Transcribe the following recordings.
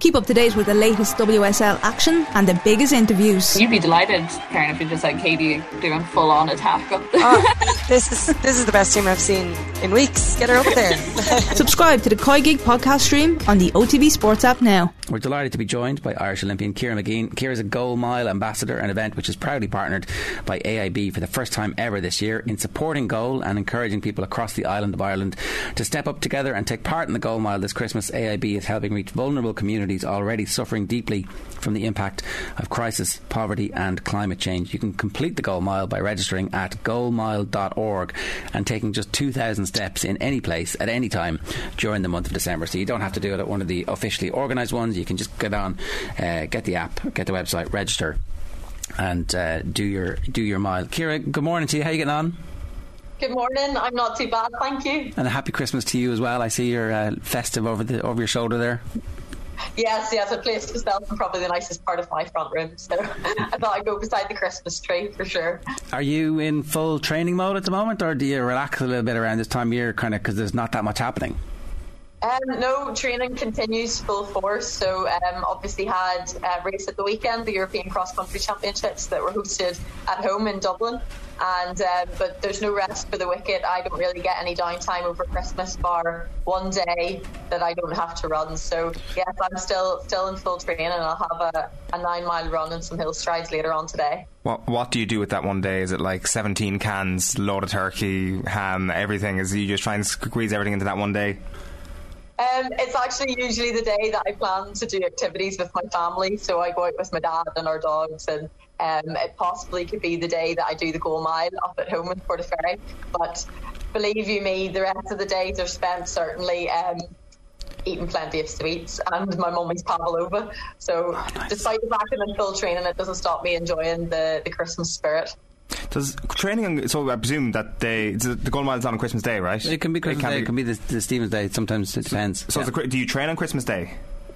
Keep up to date with the latest WSL action and the biggest interviews. You'd be delighted, Karen, if you just had Katie doing full-on attack. This is the best team I've seen in weeks. Get her up there. Subscribe to the Koi Gig podcast stream on the OTB Sports app now. We're delighted to be joined by Irish Olympian Ciara Mageean. Ciara is a Goal Mile ambassador, an event which is proudly partnered by AIB for the first time ever this year in supporting goal and encouraging people across the island of Ireland to step up together and take part in the Goal Mile this Christmas. AIB is helping reach vulnerable communities already suffering deeply from the impact of crisis, poverty and climate change. You can complete the Goal Mile by registering at goalmile.org and taking just 2,000 steps in any place at any time during the month of December. So you don't have to do it at one of the officially organised ones. You can just get on, get the app, get the website, register and do your mile. Ciara, good morning to you. How are you getting on? Good morning. I'm not too bad, thank you. And a happy Christmas to you as well. I see you're festive over your shoulder there. Yes, I placed myself in probably the nicest part of my front room, so I thought I'd go beside the Christmas tree for sure. Are you in full training mode at the moment, or do you relax a little bit around this time of year, kind of because there's not that much happening? No, training continues full force. So obviously had a race at the weekend, the European Cross Country Championships that were hosted at home in Dublin. And but there's no rest for the wicket. I don't really get any downtime over Christmas bar one day that I don't have to run. So yes, I'm still in full training, and I'll have a 9-mile run and some hill strides later on today. What do you do with that one day? Is it like 17 cans, load of turkey, ham, everything? Is you just try and squeeze everything into that one day? It's actually usually the day that I plan to do activities with my family. So I go out with my dad and our dogs, and it possibly could be the day that I do the Goal Mile up at home in Portaferry. But believe you me, the rest of the days are spent certainly eating plenty of sweets and my mummy's pavlova. So nice. Despite the fact that I'm in full training, it doesn't stop me enjoying the Christmas spirit. Does training, so I presume that the Goal Mile is on Christmas Day, right? It can be Christmas Day, it can be the Stephen's Day, sometimes it depends. So do you train on Christmas Day?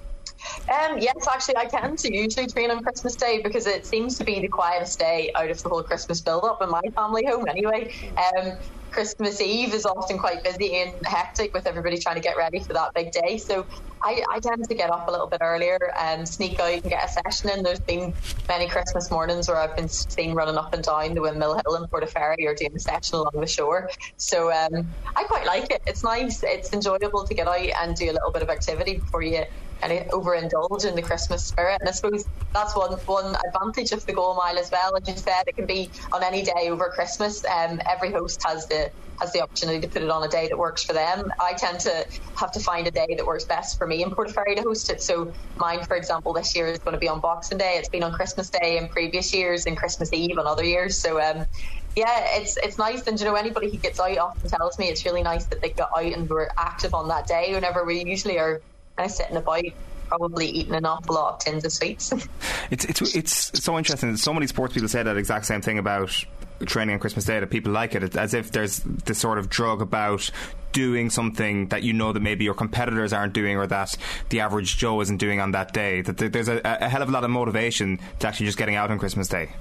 Yes, actually I tend to usually train on Christmas Day because it seems to be the quietest day out of the whole Christmas build-up in my family home anyway. Christmas Eve is often quite busy and hectic with everybody trying to get ready for that big day, so I tend to get up a little bit earlier and sneak out and get a session in. There's been many Christmas mornings where I've been seen running up and down the Windmill Hill in Portaferry or doing a session along the shore, so I quite like it. It's nice, it's enjoyable to get out and do a little bit of activity before you and overindulge in the Christmas spirit. And I suppose that's one advantage of the Goal Mile as well. As you said, it can be on any day over Christmas. Every host has the opportunity to put it on a day that works for them. I tend to have to find a day that works best for me in Portaferry to host it. So mine, for example, this year is going to be on Boxing Day. It's been on Christmas Day in previous years and Christmas Eve on other years. So it's nice. And anybody who gets out often tells me it's really nice that they got out and were active on that day, whenever we usually are kind of sitting about, probably eating an awful lot of tins of sweets. It's so interesting. So many sports people say that exact same thing about training on Christmas Day, that people like it. It's as if there's this sort of drug about doing something that you know that maybe your competitors aren't doing, or that the average Joe isn't doing on that day. That there's a hell of a lot of motivation to actually just getting out on Christmas Day.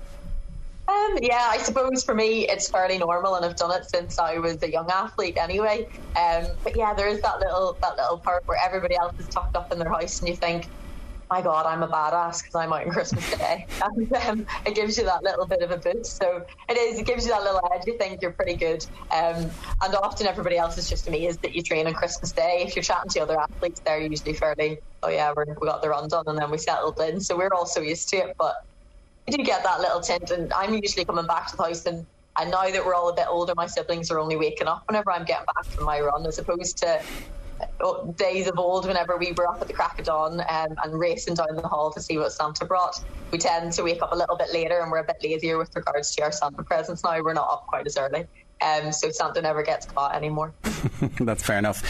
Yeah, I suppose for me it's fairly normal, and I've done it since I was a young athlete anyway. But yeah, there is that little part where everybody else is tucked up in their house and you think, my God, I'm a badass because I'm out on Christmas Day. And it gives you that little bit of a boost. So it gives you that little edge. You think you're pretty good. And often everybody else is just amazed that you train on Christmas Day. If you're chatting to other athletes, they're usually fairly, oh yeah, we got the run done and then we settled in. So we're all so used to it. But I do get that little tint, and I'm usually coming back to the house, and now that we're all a bit older, my siblings are only waking up whenever I'm getting back from my run, as opposed to days of old whenever we were up at the crack of dawn and racing down the hall to see what Santa brought. We tend to wake up a little bit later, and we're a bit lazier with regards to our Santa presents now. We're not up quite as early. So Santa never gets caught anymore. That's fair enough.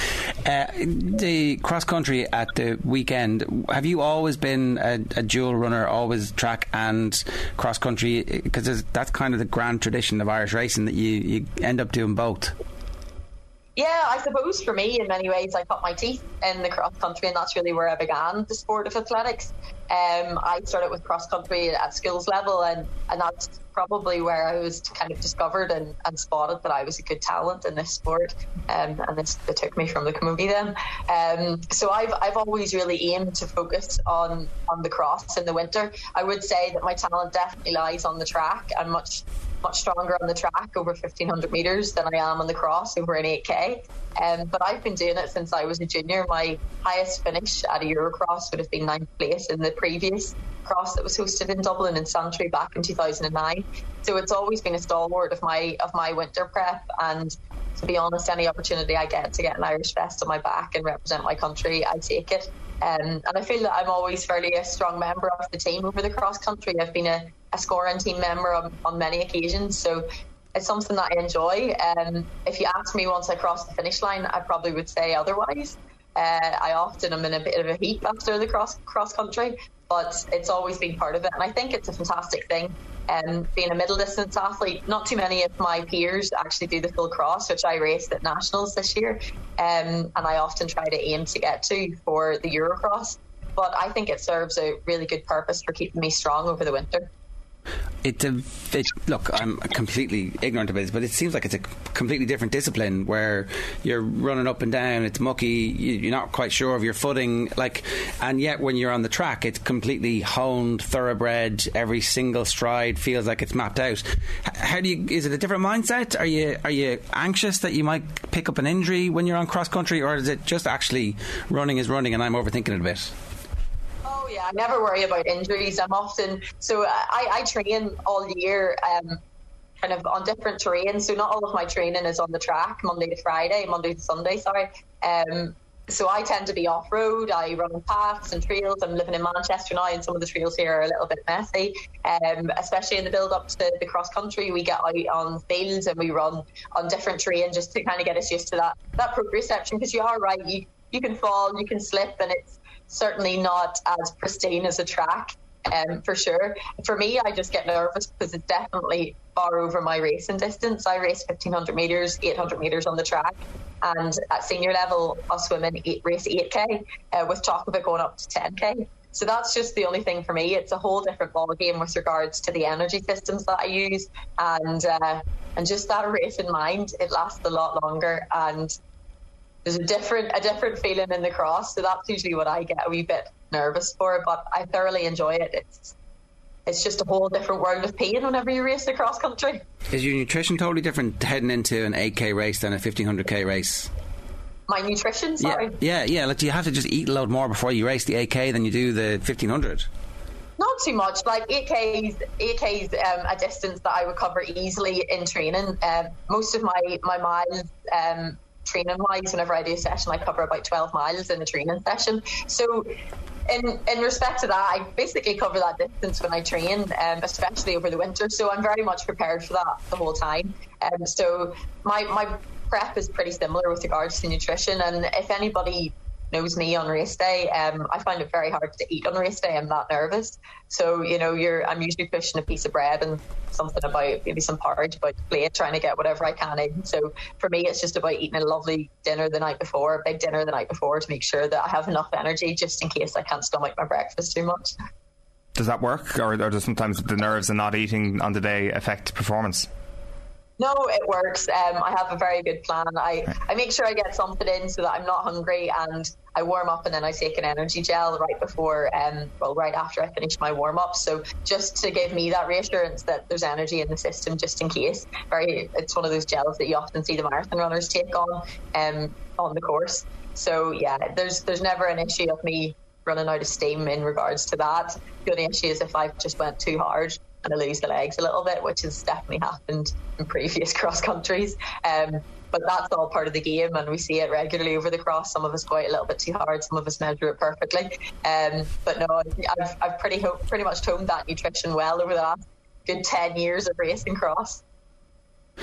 The cross country at the weekend, have you always been a dual runner, always track and cross country? Because that's kind of the grand tradition of Irish racing, that you end up doing both. Yeah, I suppose for me, in many ways, I cut my teeth in the cross country, and that's really where I began the sport of athletics. I started with cross country at schools level, and that's probably where I was kind of discovered and spotted that I was a good talent in this sport. And it took me from the camogie then. So I've always really aimed to focus on the cross in the winter. I would say that my talent definitely lies on the track. I'm much stronger on the track over 1,500 metres than I am on the cross over an 8K. But I've been doing it since I was a junior. My highest finish at a Eurocross would have been 9th place in the previous cross that was hosted in Dublin in Santry back in 2009. So it's always been a stalwart of my winter prep, and to be honest, any opportunity I get to get an Irish vest on my back and represent my country, I take it. And I feel that I'm always fairly a strong member of the team over the cross country. I've been a scoring team member on many occasions, so it's something that I enjoy. If you ask me once I cross the finish line, I probably would say otherwise. I often am in a bit of a heap after the cross country, but it's always been part of it, and I think it's a fantastic thing. Being a middle distance athlete, not too many of my peers actually do the full cross, which I raced at nationals this year, and I often try to aim to get to for the Eurocross. But I think it serves a really good purpose for keeping me strong over the winter. Look, I'm completely ignorant of it, but it seems like it's a completely different discipline where you're running up and down, it's mucky, you're not quite sure of your footing, and yet when you're on the track, it's completely honed, thoroughbred, every single stride feels like it's mapped out. Is it a different mindset? Are you anxious that you might pick up an injury when you're on cross country, or is it just actually running is running and I'm overthinking it a bit? Yeah, I never worry about injuries. I train all year kind of on different terrain, so not all of my training is on the track Monday to Sunday, so I tend to be off-road. I run on paths and trails. I'm living in Manchester now, and some of the trails here are a little bit messy, especially in the build-up to the cross-country. We get out on fields and we run on different terrain just to kind of get us used to that proprioception, because you are right, you can fall, you can slip, and it's certainly not as pristine as a track, for sure. For me, I just get nervous because it's definitely far over my racing distance. I race 1,500 metres, 800 metres on the track, and at senior level, us women race 8K, with talk of it going up to 10K. So that's just the only thing for me. It's a whole different ballgame with regards to the energy systems that I use, and just that race in mind. It lasts a lot longer, and there's a different feeling in the cross, so that's usually what I get a wee bit nervous for, but I thoroughly enjoy it. It's just a whole different world of pain whenever you race the cross country. Is your nutrition totally different heading into an 8K race than a 1,500K race? My nutrition? Sorry. Yeah. Do you have to just eat a load more before you race the 8K than you do the 1,500? Not too much. Like 8K's a distance that I would cover easily in training. Most of my miles, training wise, whenever I do a session, I cover about 12 miles in a training session. So in respect to that, I basically cover that distance when I train, especially over the winter. So I'm very much prepared for that the whole time. So my prep is pretty similar with regards to nutrition. And if anybody knows me on race day, I find it very hard to eat on race day. I'm that nervous. So, I'm usually pushing a piece of bread and something about maybe some porridge about the plate, trying to get whatever I can in. So for me, it's just about eating a lovely dinner the night before, a big dinner the night before, to make sure that I have enough energy just in case I can't stomach my breakfast too much. Does that work, or does sometimes the nerves and not eating on the day affect performance? No, it works. I have a very good plan. I make sure I get something in so that I'm not hungry, and I warm up and then I take an energy gel right before, right after I finish my warm up. So just to give me that reassurance that there's energy in the system just in case. It's one of those gels that you often see the marathon runners take on the course. So yeah, there's never an issue of me running out of steam in regards to that. The only issue is if I just went too hard and I lose the legs a little bit, which has definitely happened in previous cross countries. But that's all part of the game, and we see it regularly over the cross. Some of us go out a little bit too hard, some of us measure it perfectly. But no, I've pretty much honed that nutrition well over the last good 10 years of racing cross.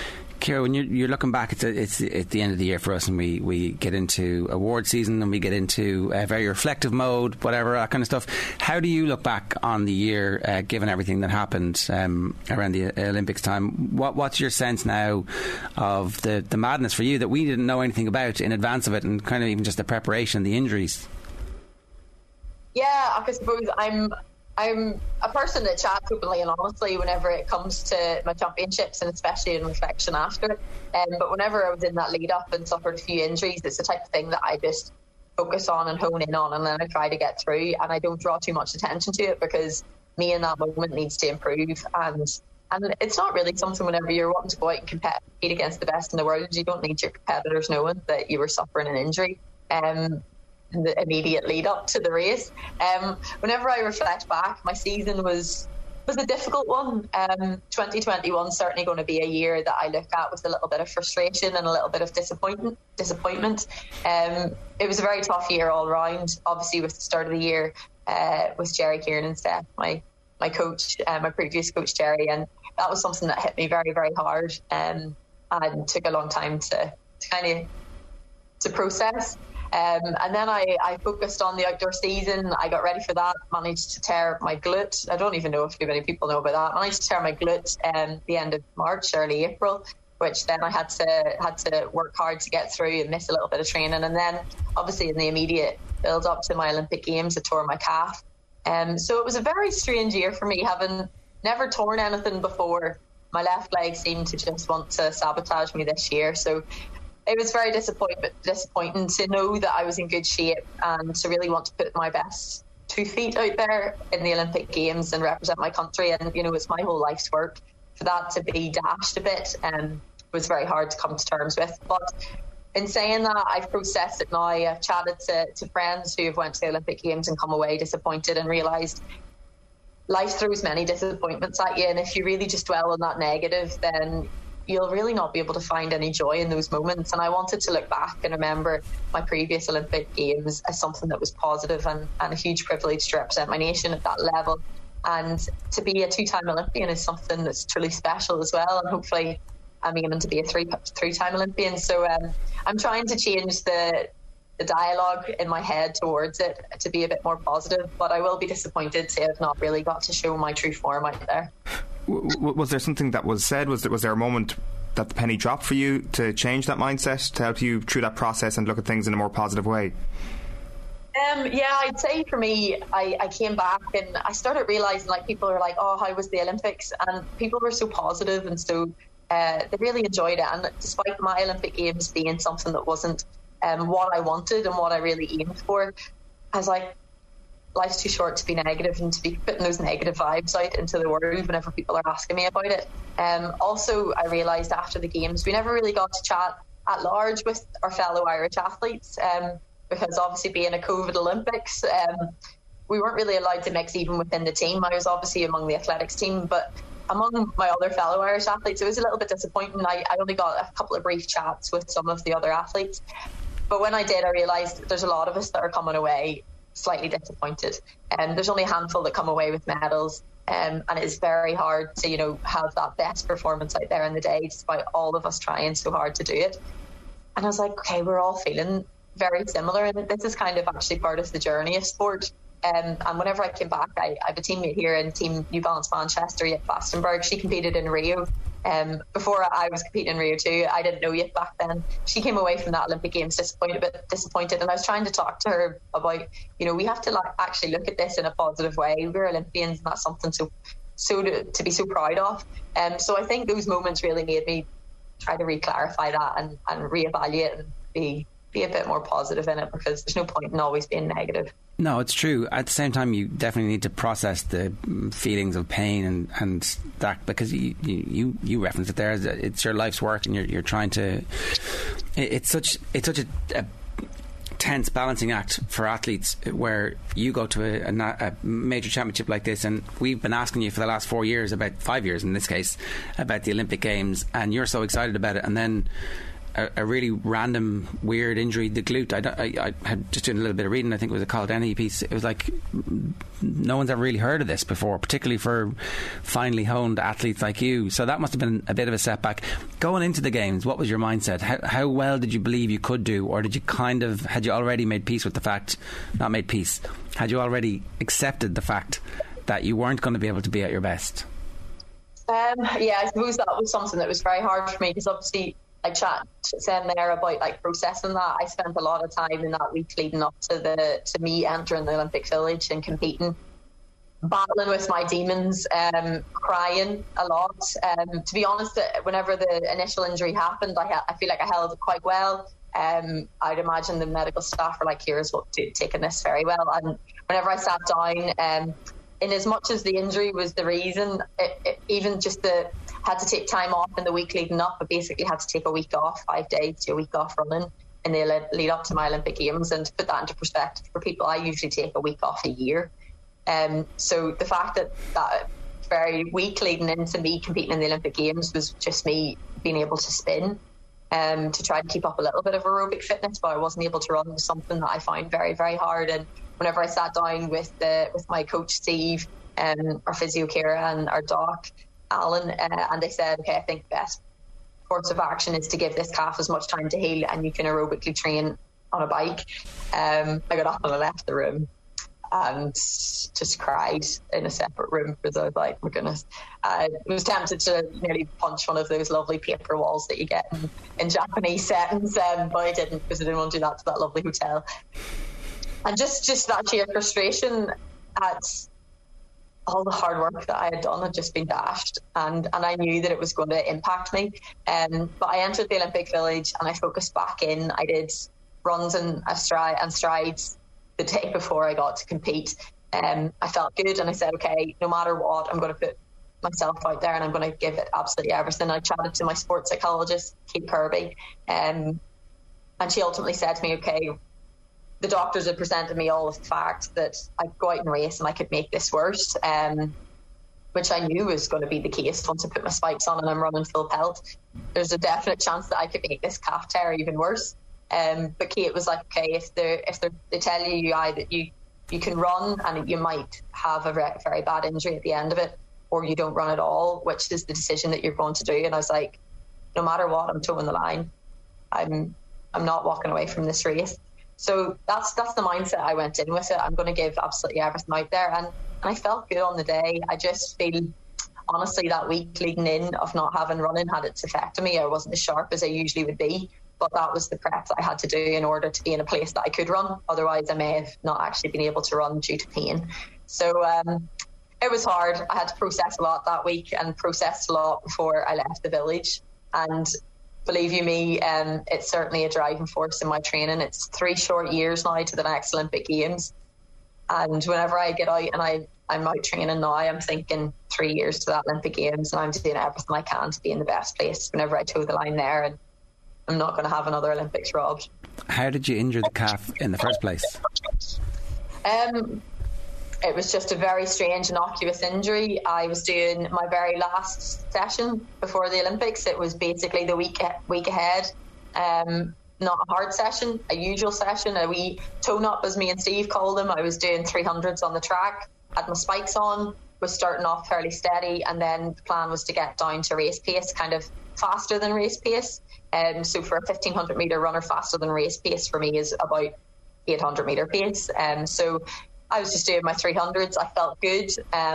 Ciara, when you're looking back, it's at the end of the year for us, and we get into award season and we get into a very reflective mode, whatever, that kind of stuff. How do you look back on the year, given everything that happened around the Olympics time? What's your sense now of the madness for you that we didn't know anything about in advance of it, and kind of even just the preparation, the injuries? Yeah, I suppose I'm a person that chats openly and honestly whenever it comes to my championships, and especially in reflection after. But whenever I was in that lead up and suffered a few injuries, it's the type of thing that I just focus on and hone in on, and then I try to get through, and I don't draw too much attention to it, because me in that moment needs to improve. And it's not really something, whenever you're wanting to go out and compete against the best in the world, you don't need your competitors knowing that you were suffering an injury in the immediate lead up to the race. Whenever I reflect back, my season was a difficult one. 2021 is certainly going to be a year that I look at with a little bit of frustration and a little bit of disappointment. It was a very tough year all round. Obviously, with the start of the year with Jerry Kiernan's death, my coach, my previous coach Jerry, and that was something that hit me very, very hard, and took a long time to process. And then I focused on the outdoor season. I got ready for that, managed to tear my glute. I don't even know if too many people know about that. Managed to tear my glute the end of March, early April, which then I had to work hard to get through and miss a little bit of training. And then obviously in the immediate build up to my Olympic Games, I tore my calf. So it was a very strange year for me, having never torn anything before. My left leg seemed to just want to sabotage me this year. So it was very disappointing to know that I was in good shape and to really want to put my best 2 feet out there in the Olympic Games and represent my country. And, it's my whole life's work. For that to be dashed a bit was very hard to come to terms with. But in saying that, I've processed it now. I've chatted to friends who have went to the Olympic Games and come away disappointed and realised life throws many disappointments at you. And if you really just dwell on that negative, then you'll really not be able to find any joy in those moments. And I wanted to look back and remember my previous Olympic Games as something that was positive and a huge privilege to represent my nation at that level. And to be a 2-time Olympian is something that's truly special as well. And hopefully I'm aiming to be a three-time Olympian. So I'm trying to change the dialogue in my head towards it to be a bit more positive. But I will be disappointed to have not really got to show my true form out there. Was there something that was said? Was there a moment that the penny dropped for you to change that mindset, to help you through that process and look at things in a more positive way? Yeah, I'd say for me, I came back and I started realising, people are like, oh, how was the Olympics? And people were so positive and so they really enjoyed it. And despite my Olympic Games being something that wasn't what I wanted and what I really aimed for, I was like, life's too short to be negative and to be putting those negative vibes out into the world whenever people are asking me about it. Also, I realised after the Games, we never really got to chat at large with our fellow Irish athletes, because obviously being a COVID Olympics, we weren't really allowed to mix even within the team. I was obviously among the athletics team, but among my other fellow Irish athletes, it was a little bit disappointing. I only got a couple of brief chats with some of the other athletes. But when I did, I realised there's a lot of us that are coming away slightly disappointed. There's only a handful that come away with medals, and it's very hard to have that best performance out there in the day, despite all of us trying so hard to do it. And I was like, okay, we're all feeling very similar, and this is kind of actually part of the journey of sport. And whenever I came back, I have a teammate here in Team New Balance Manchester at Glastonbury. She competed in Rio. Before I was competing in Rio too, I didn't know yet back then. She came away from that Olympic Games disappointed, and I was trying to talk to her about, we have to actually look at this in a positive way. We're Olympians, and that's something to be so proud of. So I think those moments really made me try to re-clarify that and reevaluate and be a bit more positive in it, because there's no point in always being negative. No, it's true. At the same time, you definitely need to process the feelings of pain and that, because you referenced it there. It's your life's work, and you're trying to. It's such a tense balancing act for athletes, where you go to a major championship like this, and we've been asking you for the last 4 years, about 5 years in this case, about the Olympic Games, and you're so excited about it, and then a really random, weird injury, the glute. I had just doing a little bit of reading. I think it was a Colin Dennehy piece. It was like no one's ever really heard of this before, particularly for finely honed athletes like you. So that must have been a bit of a setback. Going into the games, what was your mindset? How well did you believe you could do, or did you had you already made peace with the fact, not made peace, had you already accepted the fact that you weren't going to be able to be at your best? I suppose that was something that was very hard for me, because obviously I chatted to Sam there about like processing that. I spent a lot of time in that week leading up to me entering the Olympic Village and competing, battling with my demons, crying a lot. To be honest, whenever the initial injury happened, I feel like I held it quite well. I'd imagine the medical staff were like, here's what taking this very well. And whenever I sat down, in as much as the injury was the reason, even just had to take time off in the week leading up. I basically had to take a week off, 5 days to a week off running in the lead up to my Olympic Games. And to put that into perspective for people, I usually take a week off a year. So the fact that very week leading into me competing in the Olympic Games was just me being able to spin to try to keep up a little bit of aerobic fitness, but I wasn't able to run, was something that I find very, very hard. And whenever I sat down with my coach Steve, our physio Kira, and our doc Alan, and they said, okay, I think the best course of action is to give this calf as much time to heal, and you can aerobically train on a bike. I got up and I left the room and just cried in a separate room, because I was like, my goodness. I was tempted to nearly punch one of those lovely paper walls that you get in Japanese settings, but I didn't, because I didn't want to do that to that lovely hotel. And just that sheer frustration at all the hard work that I had done had just been dashed, and I knew that it was going to impact me. But I entered the Olympic Village and I focused back in. I did runs and strides the day before I got to compete. I felt good, and I said, okay, no matter what, I'm going to put myself out there and I'm going to give it absolutely everything. I chatted to my sports psychologist, Kate Kirby, and she ultimately said to me, okay, the doctors had presented me all of the fact that I'd go out and race and I could make this worse, which I knew was going to be the case once I put my spikes on and I'm running full pelt. There's a definite chance that I could make this calf tear even worse. But Kate was like, okay, if they tell you that you can run and you might have a very bad injury at the end of it, or you don't run at all, which is the decision that you're going to do. And I was like, no matter what, I'm toeing the line. I'm not walking away from this race. So that's the mindset I went in with it. I'm going to give absolutely everything out there. And I felt good on the day. I just feel, honestly, that week leading in of not having running had its effect on me. I wasn't as sharp as I usually would be, but that was the prep that I had to do in order to be in a place that I could run. Otherwise, I may have not actually been able to run due to pain. So it was hard. I had to process a lot that week and processed a lot before I left the village. And believe you me, it's certainly a driving force in my training. It's 3 short years now to the next Olympic Games. And whenever I get out and I'm out training now, I'm thinking 3 years to that Olympic Games, and I'm doing everything I can to be in the best place whenever I toe the line there. And I'm not going to have another Olympics robbed. How did you injure the calf in the first place? It was just a very strange, innocuous injury. I was doing my very last session before the Olympics. It was basically the week ahead. Not a hard session, a usual session, a wee tone-up, as me and Steve called them. I was doing 300s on the track, had my spikes on, was starting off fairly steady, and then the plan was to get down to race pace, kind of faster than race pace. So for a 1,500 metre runner, faster than race pace for me is about 800 metre pace. So I was just doing my 300s. I felt good.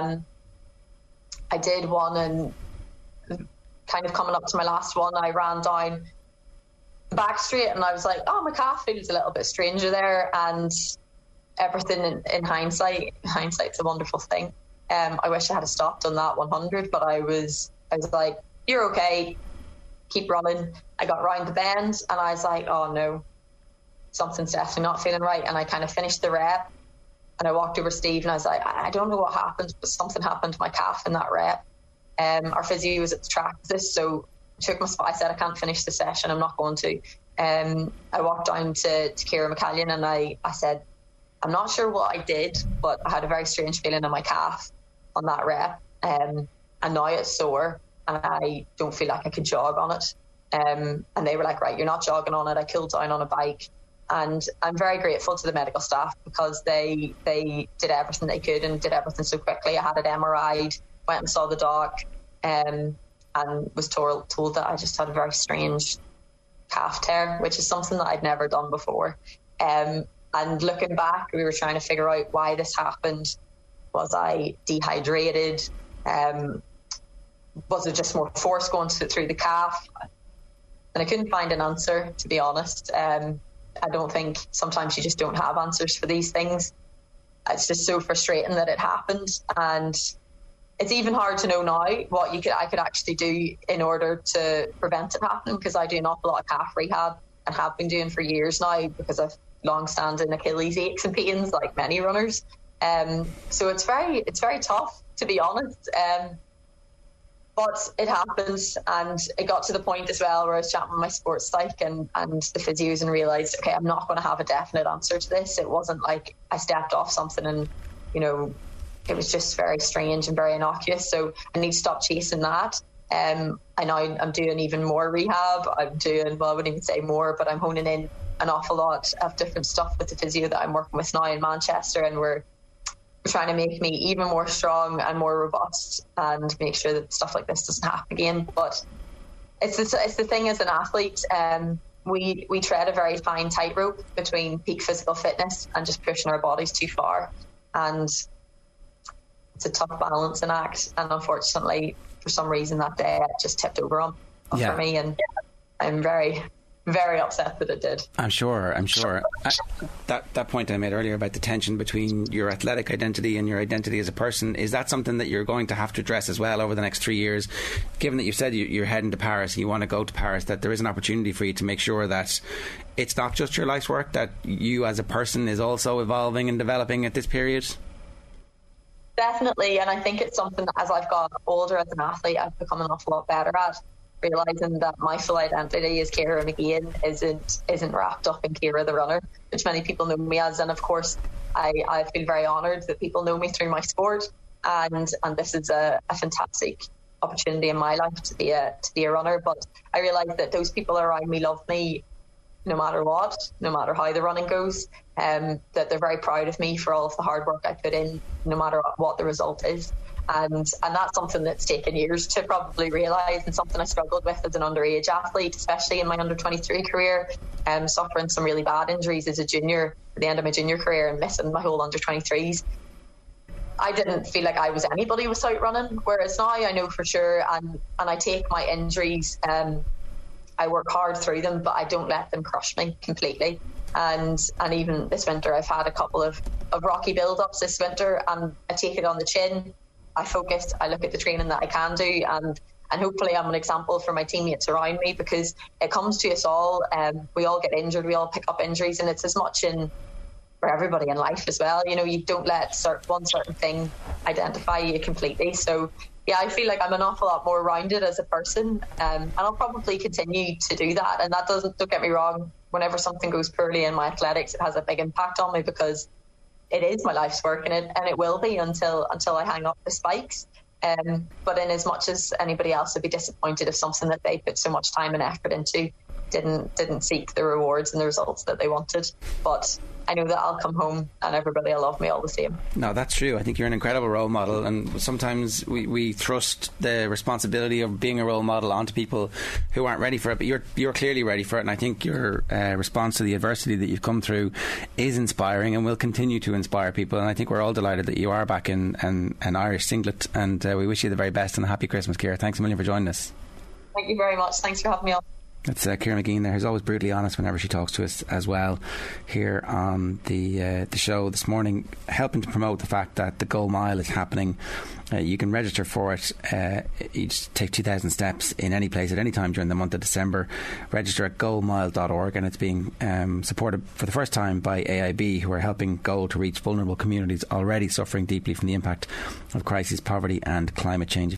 I did one, and kind of coming up to my last one, I ran down the back straight and I was like, oh, my calf feels a little bit stranger there. And everything in hindsight's a wonderful thing. I wish I had stopped on that 100, but I was like, you're okay, keep running. I got round the bend and I was like, oh no, something's definitely not feeling right. And I kind of finished the rep and I walked over to Steve and I was like, I don't know what happened, but something happened to my calf in that rep. Our physio was at the track with this, so I took my spot. I said, I can't finish the session, I'm not going to. I walked down to Kira McCallion and I said, I'm not sure what I did, but I had a very strange feeling in my calf on that rep, and now it's sore and I don't feel like I could jog on it. and they were like, right, you're not jogging on it. I cooled down on a bike. And I'm very grateful to the medical staff because they did everything they could and did everything so quickly. I had it MRI'd, went and saw the doc, and was told that I just had a very strange calf tear, which is something that I'd never done before. And looking back, we were trying to figure out why this happened. Was I dehydrated? Was it just more force going through the calf? And I couldn't find an answer, to be honest. I don't think sometimes you just don't have answers for these things. It's just so frustrating that it happened, and it's even hard to know now what I could actually do in order to prevent it happening, because I do an awful lot of calf rehab and have been doing for years now because of long-standing Achilles aches and pains like many runners. So it's very tough, to be honest. But it happens, and it got to the point as well where I was chatting with my sports psych and the physios and realised, okay, I'm not going to have a definite answer to this. It wasn't like I stepped off something and, it was just very strange and very innocuous. So I need to stop chasing that. I know I'm doing even more rehab. I wouldn't even say more, but I'm honing in an awful lot of different stuff with the physio that I'm working with now in Manchester, and we're trying to make me even more strong and more robust and make sure that stuff like this doesn't happen again. But it's the thing as an athlete, we tread a very fine tightrope between peak physical fitness and just pushing our bodies too far. And it's a tough balancing act. And unfortunately, for some reason that day, it just tipped over for me. And I'm very, very upset that it did. I'm sure. That point I made earlier about the tension between your athletic identity and your identity as a person, is that something that you're going to have to address as well over the next 3 years? Given that you said you're heading to Paris and you want to go to Paris, that there is an opportunity for you to make sure that it's not just your life's work, that you as a person is also evolving and developing at this period? Definitely, and I think it's something that as I've got older as an athlete, I've become an awful lot better at. Realising that my full identity as Ciara Mageean isn't wrapped up in Ciara the runner, which many people know me as. And of course, I feel very honoured that people know me through my sport, and this is a fantastic opportunity in my life to be a runner. But I realise that those people around me love me no matter what, no matter how the running goes, that they're very proud of me for all of the hard work I put in, no matter what the result is. And that's something that's taken years to probably realise, and something I struggled with as an underage athlete, especially in my under-23 career, suffering some really bad injuries as a junior at the end of my junior career and missing my whole under-23s. I didn't feel like I was anybody without running, whereas now I know for sure, and I take my injuries, I work hard through them, but I don't let them crush me completely. And even this winter, I've had a couple of rocky build-ups this winter, and I take it on the chin. I focus, I look at the training that I can do, and hopefully I'm an example for my teammates around me, because it comes to us all. We all get injured, we all pick up injuries, and it's as much for everybody in life as well. You don't let one certain thing identify you completely. So yeah, I feel like I'm an awful lot more rounded as a person, and I'll probably continue to do that. And that don't get me wrong, whenever something goes poorly in my athletics, it has a big impact on me, because it is my life's work, and it will be until I hang up the spikes. But in as much as anybody else would be disappointed if something that they put so much time and effort into didn't seek the rewards and the results that they wanted. But I know that I'll come home and everybody will love me all the same. No, that's true. I think you're an incredible role model, and sometimes we thrust the responsibility of being a role model onto people who aren't ready for it, but you're clearly ready for it, and I think your response to the adversity that you've come through is inspiring and will continue to inspire people. And I think we're all delighted that you are back in an Irish singlet, and we wish you the very best and a happy Christmas, Ciara. Thanks a million for joining us. Thank you very much. Thanks for having me on. That's Ciara Mageean there, who's always brutally honest whenever she talks to us as well here on the show this morning, helping to promote the fact that the Goal Mile is happening. You can register for it. You just take 2,000 steps in any place at any time during the month of December. Register at goalmile.org, and it's being supported for the first time by AIB, who are helping Goal to reach vulnerable communities already suffering deeply from the impact of crisis, poverty and climate change.